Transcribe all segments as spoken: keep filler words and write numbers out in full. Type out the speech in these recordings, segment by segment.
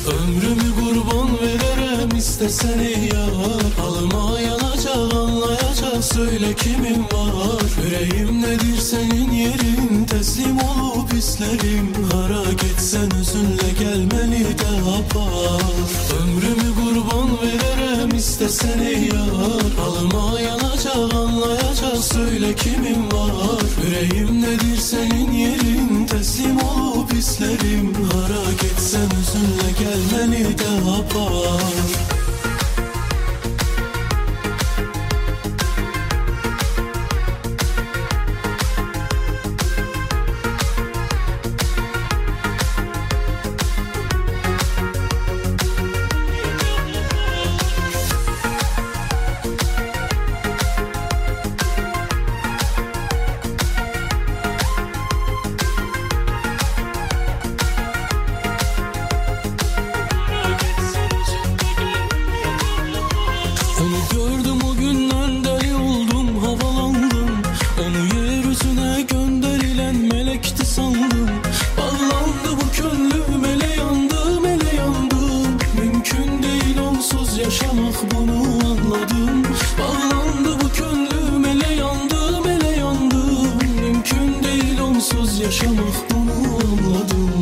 Ömrümü kurban vererem istesene yar. Halıma yanacak anlayacak söyle kimin var. Yüreğim nedir senin yerin, teslim olup isterim. Harak etsen üzünle gelmeni de yapar. Ömrümü kurban vererem istesene yar. Halıma yanacak anlayacak söyle kimin var. Yüreğim nedir senin yerin, teslim olup isterim. Harak etsen üzünle gelmeni de yapar. Onu gördüm o günden deli oldum, havalandım. Onu yeryüzüne gönderilen melekti sandım. Bağlandı bu gönlüm, ele yandım, ele yandım. Mümkün değil onsuz yaşamak, bunu anladım. Bağlandı bu gönlüm, ele yandım, ele yandım. Mümkün değil onsuz yaşamak, bunu anladım.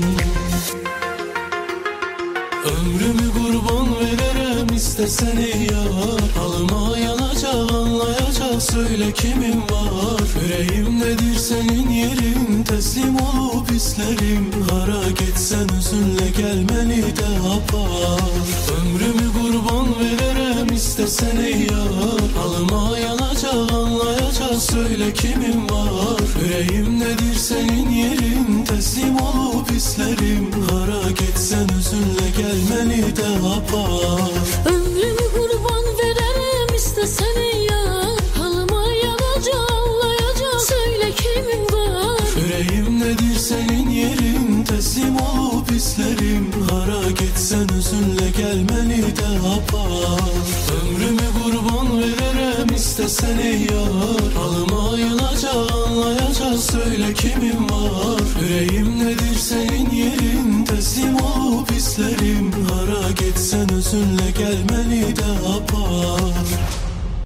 Ömrümü kurban vererem istesene yar. Halıma yanacak anlayacak söyle kimin var. Yüreğim nedir senin yerin, teslim olup isterim. Harak etsen üzünle gelmeni de yapar. Ömrümü kurban vererem istesene yar. Halıma yanacak anlayacak söyle kimin var. Yüreğim nedir senin yerin, teslim olup isterim. Harak etsen üzünle gelmeni de yapar. Ömrümü kurban vererem istesene ya. Halıma yanacak anlayacak söyle kimin var. Yüreğim nedir senin yerin, teslim olup isterim. Harak etsen üzünle gelmeni de yapar. Ömrümü kurban vererem istesene yar. Halıma yanacak anlayacak söyle kimin var. Yüreğim nedir senin yerin, teslim olup isterim. Harak etsen üzünle gelmeni de yapar.